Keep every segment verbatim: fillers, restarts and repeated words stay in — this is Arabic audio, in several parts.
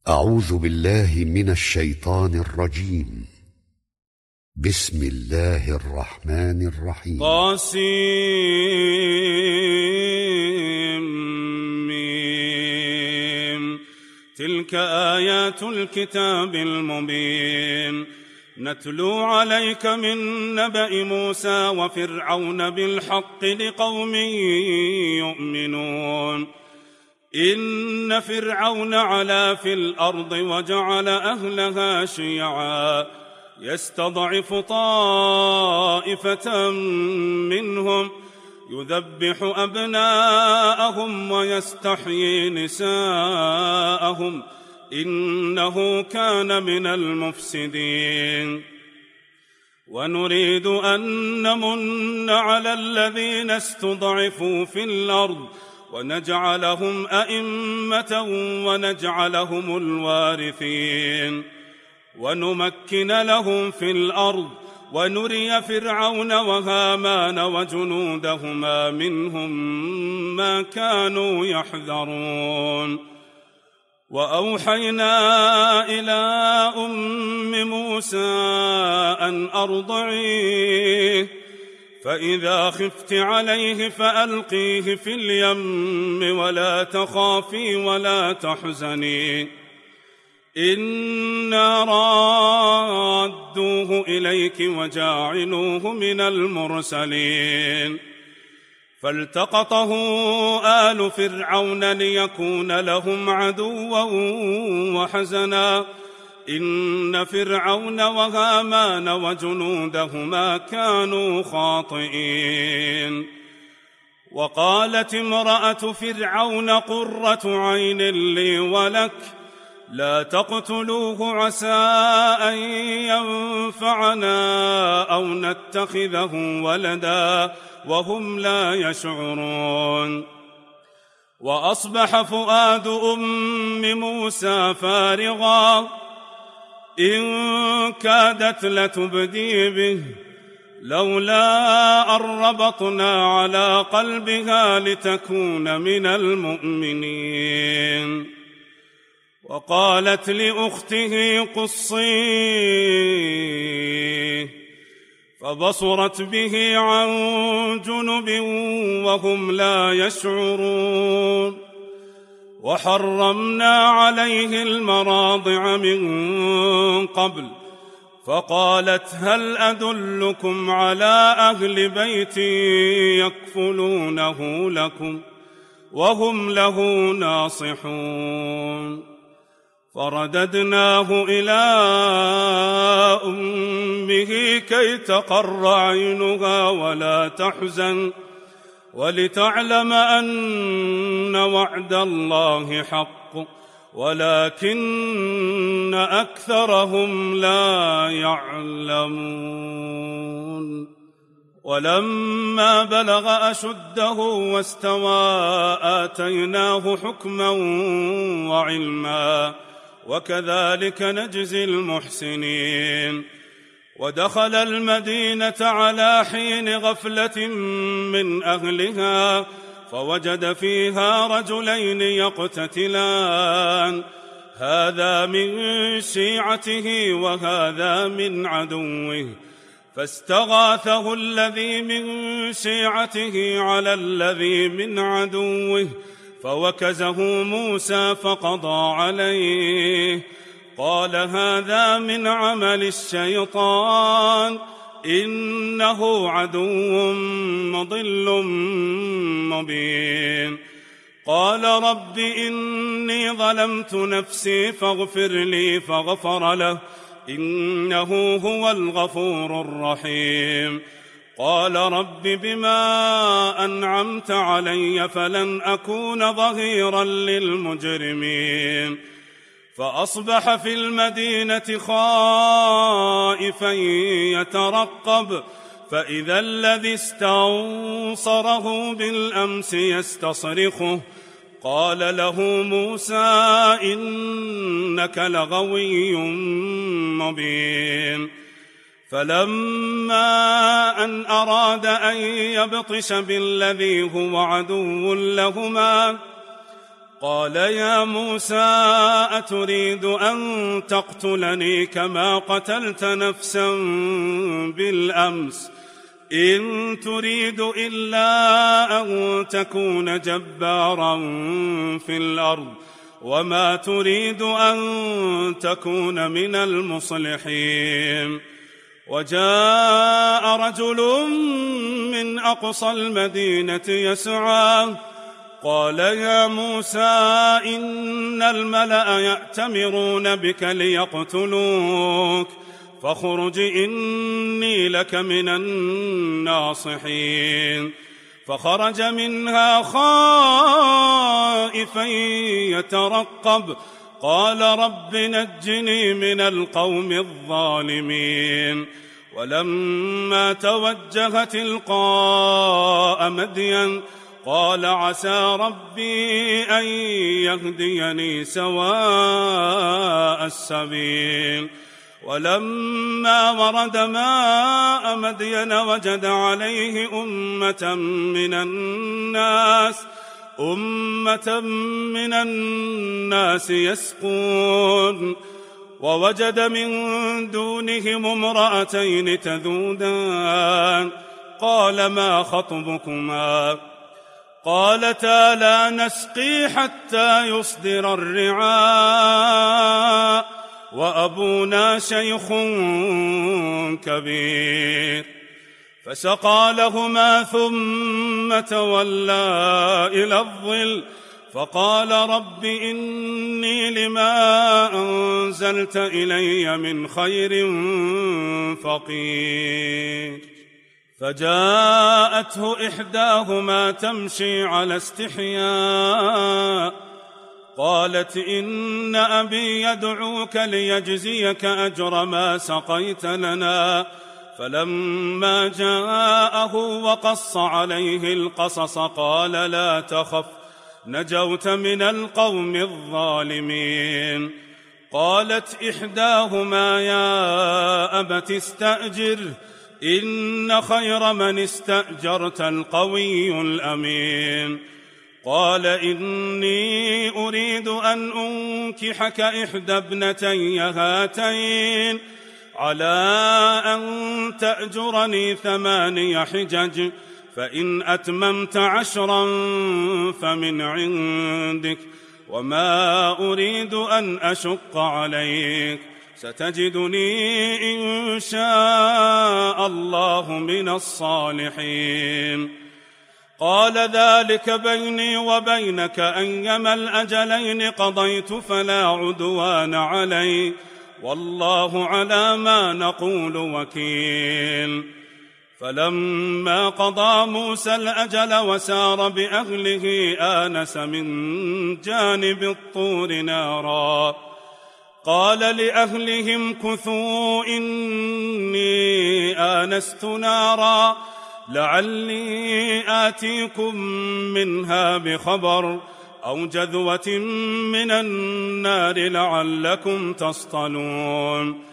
أعوذ بالله من الشيطان الرجيم. بسم الله الرحمن الرحيم. طاسم تلك آيات الكتاب المبين نتلو عليك من نبأ موسى وفرعون بالحق لقوم يؤمنون. إن فرعون علا في الأرض وجعل أهلها شيعا يستضعف طائفة منهم يذبح أبناءهم ويستحيي نساءهم إنه كان من المفسدين. ونريد أن نمن على الذين استضعفوا في الأرض ونجعلهم أئمة ونجعلهم الوارثين ونمكن لهم في الأرض ونري فرعون وهامان وجنودهما منهم ما كانوا يحذرون. وأوحينا إلى أم موسى أن أرضعيه فإذا خفت عليه فألقيه في اليم ولا تخافي ولا تحزني إنا رادوه إليك وجاعلوه من المرسلين. فالتقطه آل فرعون ليكون لهم عدوا وحزنا إن فرعون وهامان وجنودهما كانوا خاطئين. وقالت امرأة فرعون قرة عين لي ولك لا تقتلوه عسى أن ينفعنا أو نتخذه ولدا وهم لا يشعرون. وأصبح فؤاد أم موسى فارغا إن كادت لتبدي به لولا أن ربطنا على قلبها لتكون من المؤمنين. وقالت لأخته قصيه فبصرت به عن جنب وهم لا يشعرون. وحرمنا عليه المراضع من قبل فقالت هل أدلكم على أهل بيت يكفلونه لكم وهم له ناصحون. فرددناه إلى أمه كي تقر عينها ولا تحزن ولتعلم أن وعد الله حق ولكن أكثرهم لا يعلمون. ولما بلغ أشده واستوى آتيناه حكما وعلما وكذلك نجزي المحسنين. ودخل المدينة على حين غفلة من أهلها فوجد فيها رجلين يقتتلان هذا من شيعته وهذا من عدوه فاستغاثه الذي من شيعته على الذي من عدوه فوكزه موسى فقضى عليه قال هذا من عمل الشيطان إنه عدو مضل مبين. قال رب إني ظلمت نفسي فاغفر لي فغفر له إنه هو الغفور الرحيم. قال رب بما أنعمت علي فلن أكون ظهيرا للمجرمين. فأصبح في المدينة خائفا يترقب فإذا الذي استنصره بالأمس يستصرخه قال له موسى إنك لغوي مبين. فلما أن أراد أن يبطش بالذي هو عدو لهما قال يا موسى أتريد أن تقتلني كما قتلت نفسا بالأمس إن تريد إلا أن تكون جبارا في الأرض وما تريد أن تكون من المصلحين. وجاء رجل من أقصى المدينة يسعى قال يا موسى إن الملأ يأتمرون بك ليقتلوك فاخرج إني لك من الناصحين. فخرج منها خائفا يترقب قال رب نجني من القوم الظالمين. ولما توجه تلقاء مدين قال عسى ربي أن يهديني سواء السبيل. ولما ورد ماء مدين وجد عليه أمة من الناس أمة من الناس يسقون ووجد من دونهم امرأتين تذودان قال ما خطبكما قالتا لا نسقي حتى يصدر الرعاء وأبونا شيخ كبير. فسقى لهما ثم تولى إلى الظل فقال رب إني لما أنزلت إلي من خير فقير. فجاءته إحداهما تمشي على استحياء قالت إن أبي يدعوك ليجزيك أجر ما سقيت لنا. فلما جاءه وقص عليه القصص قال لا تخف نجوت من القوم الظالمين. قالت إحداهما يا أبت استأجر إن خير من استأجرت القوي الأمين. قال إني أريد أن أنكحك إحدى ابنتي هاتين على أن تأجرني ثماني حجج فإن أتممت عشرا فمن عندك وما أريد أن أشق عليك ستجدني إن شاء الله من الصالحين. قال ذلك بيني وبينك أيما الأجلين قضيت فلا عدوان علي والله على ما نقول وكيل. فلما قضى موسى الأجل وسار بأهله آنس من جانب الطور نارا قال لأهلهم كثوا إني آنست نارا لعلي آتيكم منها بخبر أو جذوة من النار لعلكم تصطلون.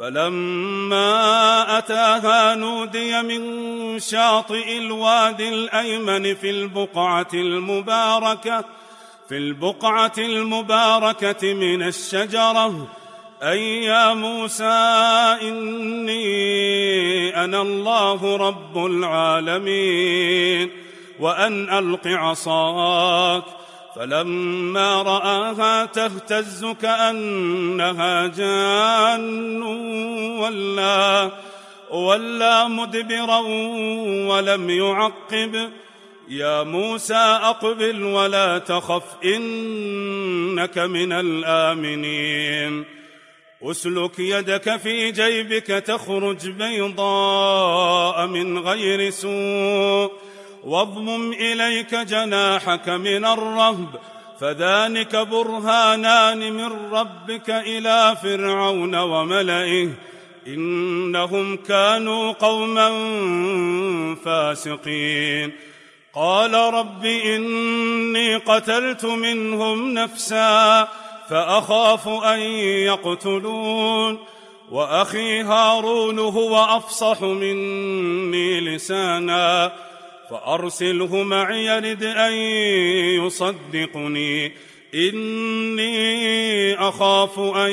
فلما أتاها نودي من شاطئ الوادي الأيمن في البقعة المباركة في البقعة المباركة من الشجرة أي يا موسى إني أنا الله رب العالمين وأن ألق عصاك. فلما رآها تهتز كأنها جان ولا, ولا مدبرا ولم يعقب. يا موسى أقبل ولا تخف إنك من الآمنين. أسلك يدك في جيبك تخرج بيضاء من غير سوء واضمم إليك جناحك من الرهب فذلك برهانان من ربك إلى فرعون وملئه إنهم كانوا قوما فاسقين. قال رب إني قتلت منهم نفسا فأخاف أن يقتلون وأخي هارون هو أفصح مني لسانا فأرسله معي يرد أن يصدقني إني أخاف أن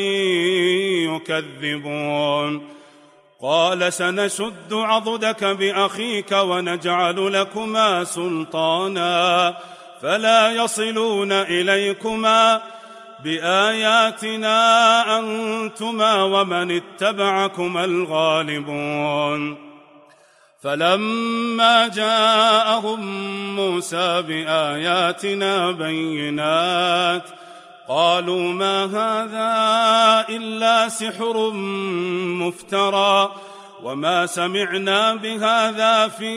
يكذبون. قال سنشد عضدك بأخيك ونجعل لكما سلطانا فلا يصلون إليكما بآياتنا أنتما ومن اتبعكما الغالبون. فلما جاءهم موسى بآياتنا بينات قالوا ما هذا إلا سحر مفترى وما سمعنا بهذا في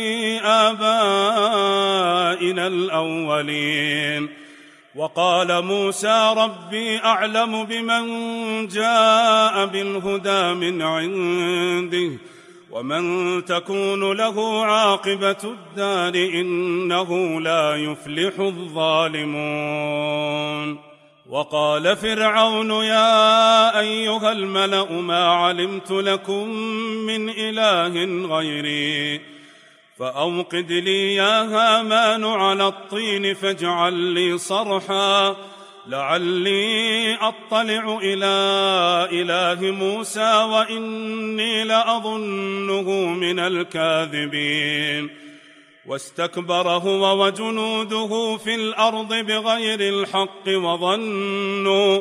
آبائنا الأولين. وقال موسى ربي أعلم بمن جاء بالهدى من عنده ومن تكون له عاقبة الدار إنه لا يفلح الظالمون. وقال فرعون يا أيها الملأ ما علمت لكم من إله غيري فأوقد لي يا هامان على الطين فاجعل لي صرحا لعلي أطلع إلى إله موسى وإني لأظنه من الكاذبين. واستكبر هو وجنوده في الأرض بغير الحق وظنوا,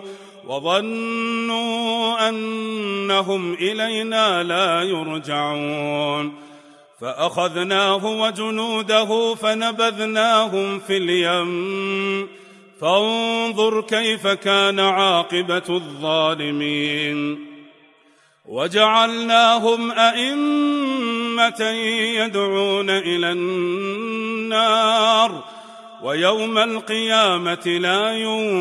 وظنوا أنهم إلينا لا يرجعون. فأخذناه وجنوده فنبذناهم في اليم فانظر كيف كان عاقبة الظالمين. وجعلناهم أئمة يدعون إلى النار ويوم القيامة لا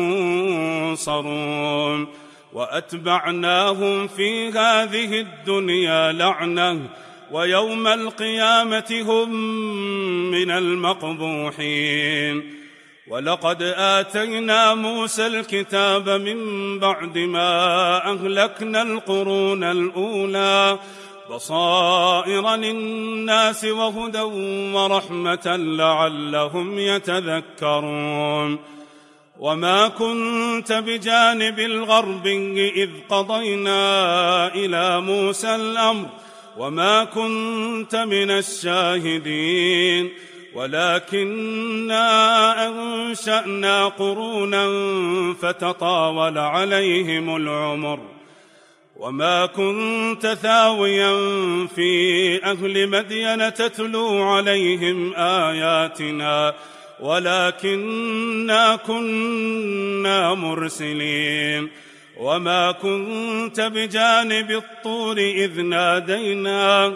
ينصرون. وأتبعناهم في هذه الدنيا لعنة ويوم القيامة هم من المقبوحين. ولقد آتينا موسى الكتاب من بعد ما أهلكنا القرون الأولى بصائر للناس وهدى ورحمة لعلهم يتذكرون. وما كنت بجانب الغربي إذ قضينا إلى موسى الأمر وما كنت من الشاهدين ولكننا أنشأنا قرونا فتطاول عليهم العمر. وما كنت ثاويا في أهل مدين تتلو عليهم آياتنا ولكننا كنا مرسلين. وما كنت بجانب الطور إذ نادينا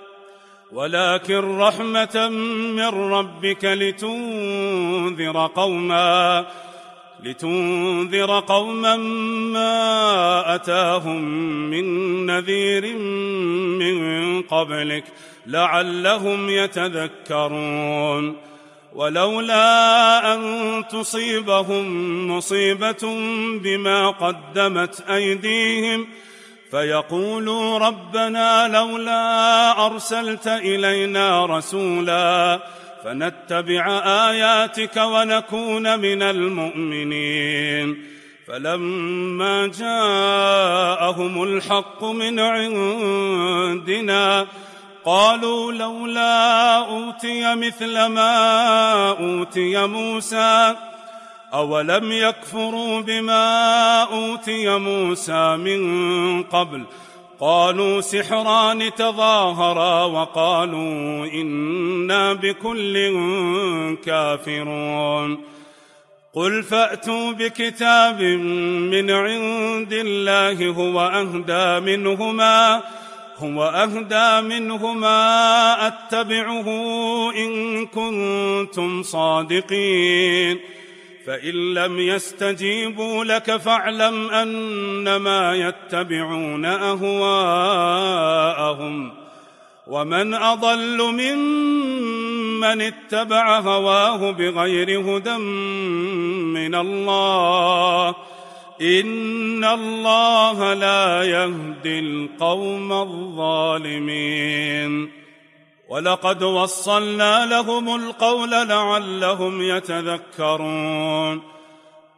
ولكن رحمة من ربك لتنذر قوما لتنذر قوما ما أتاهم من نذير من قبلك لعلهم يتذكرون. ولولا أن تصيبهم مصيبة بما قدمت أيديهم فيقولوا ربنا لولا أرسلت إلينا رسولا فنتبع آياتك ونكون من المؤمنين. فلما جاءهم الحق من عندنا قالوا لولا أوتي مثل ما أوتي موسى أولم يكفروا بما أوتي موسى من قبل قالوا سحران تظاهرا وقالوا إنا بكل كافرون. قل فأتوا بكتاب من عند الله هو أهدى منهما هو أهدى منهما أتبعه إن كنتم صادقين. فإن لم يستجيبوا لك فاعلم أنما يتبعون أهواءهم ومن أضل ممن اتبع هواه بغير هدى من الله إن الله لا يهدي القوم الظالمين. ولقد وصلنا لهم القول لعلهم يتذكرون.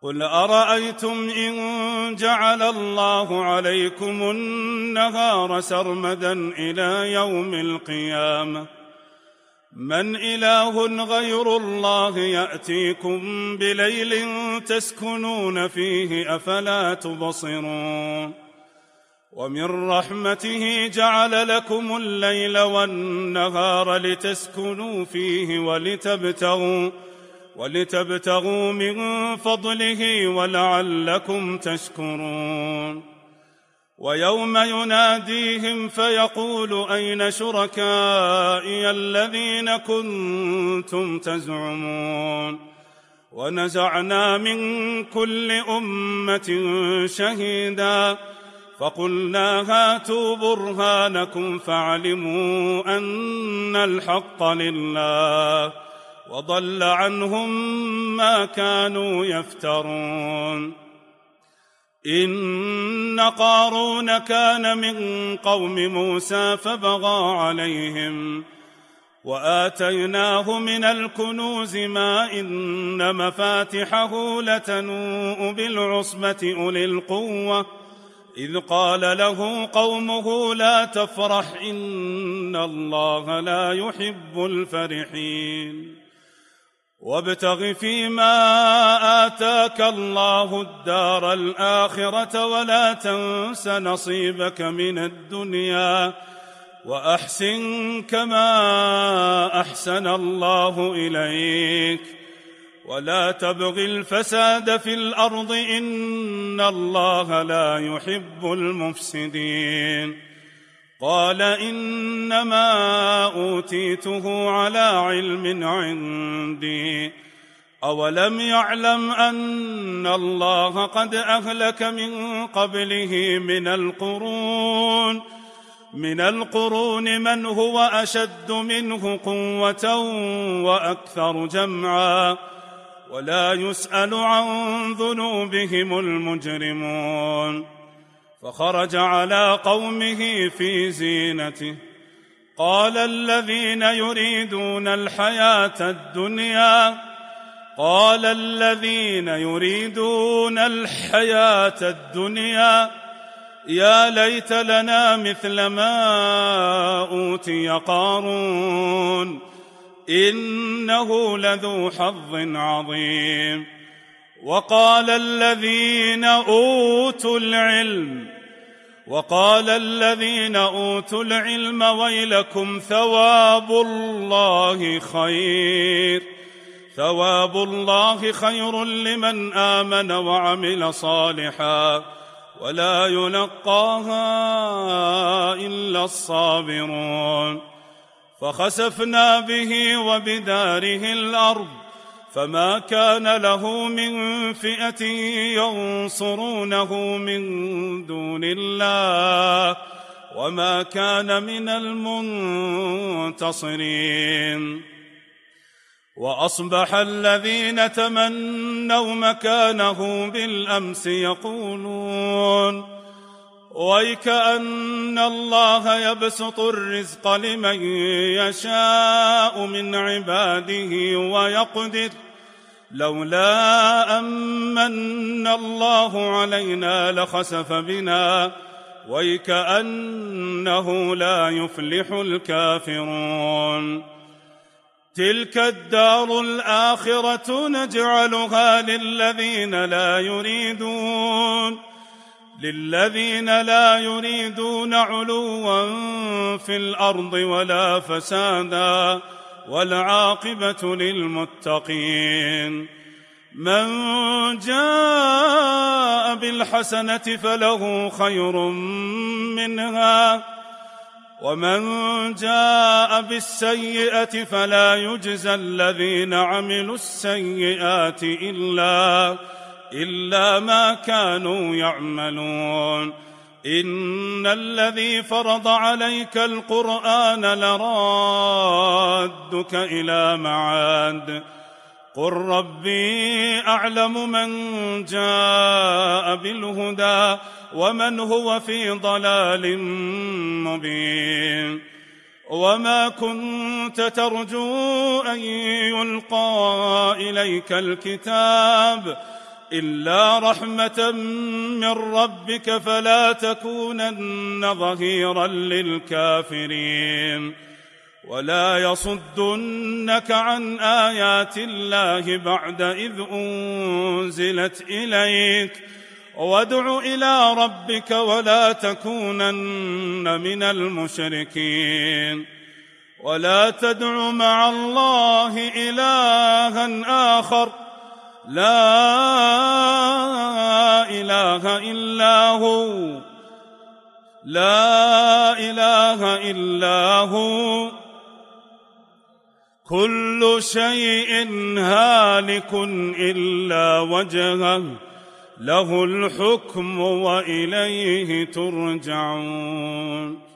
قل أرأيتم إن جعل الله عليكم النهار سرمدا إلى يوم القيامة من إله غير الله يأتيكم بليل تسكنون فيه أفلا تبصرون ومن رحمته جعل لكم الليل والنهار لتسكنوا فيه ولتبتغوا ولتبتغوا من فضله ولعلكم تشكرون ويوم يناديهم فيقول أين شركائي الذين كنتم تزعمون ونزعنا من كل أمة شهيدا فقلنا هاتوا برهانكم فعلموا أن الحق لله وضل عنهم ما كانوا يفترون إن قارون كان من قوم موسى فبغى عليهم وآتيناه من الكنوز ما إن مفاتحه لتنوء بالعصبة أولي القوة إذ قال له قومه لا تفرح إن الله لا يحب الفرحين وابتغ فيما آتاك الله الدار الآخرة ولا تنس نصيبك من الدنيا وأحسن كما أحسن الله إليك ولا تبغ الفساد في الأرض إن الله لا يحب المفسدين قال إنما أوتيته على علم عندي أولم يعلم أن الله قد أهلك من قبله من القرون من القرون من هو أشد منه قوة وأكثر جمعا ولا يسأل عن ذنوبهم المجرمون فخرج على قومه في زينته قال الذين يريدون الحياة الدنيا قال الذين يريدون الحياة الدنيا يا ليت لنا مثل ما أوتي قارون إنه لذو حظ عظيم وقال الذين أوتوا العلم وقال الذين أوتوا العلم ويلكم ثواب الله خير ثواب الله خير لمن آمن وعمل صالحا ولا يلقاها إلا الصابرون فخسفنا به وبداره الأرض فما كان له من فئة ينصرونه من دون الله وما كان من المنتصرين وأصبح الذين تمنوا مكانه بالأمس يقولون ويكأن الله يبسط الرزق لمن يشاء من عباده ويقدر لولا أمن الله علينا لخسف بنا ويكأنه لا يفلح الكافرون تلك الدار الآخرة نجعلها للذين لا يريدون للذين لا يريدون علوا في الأرض ولا فسادا والعاقبة للمتقين من جاء بالحسنة فله خير منها ومن جاء بالسيئة فلا يجزى الذين عملوا السيئات إلا إلا ما كانوا يعملون إن الذي فرض عليك القرآن لرادك إلى معاد قل ربي أعلم من جاء بالهدى ومن هو في ضلال مبين وما كنت ترجو أن يلقى إليك الكتاب إلا رحمة من ربك فلا تكونن ظهيرا للكافرين ولا يصدنك عن آيات الله بعد إذ أنزلت إليك وادع إلى ربك ولا تكونن من المشركين ولا تدع مع الله إلها آخر لا إله إلا هو لا إله إلا هو كل شيء هالك إلا وجهه له الحكم وإليه ترجعون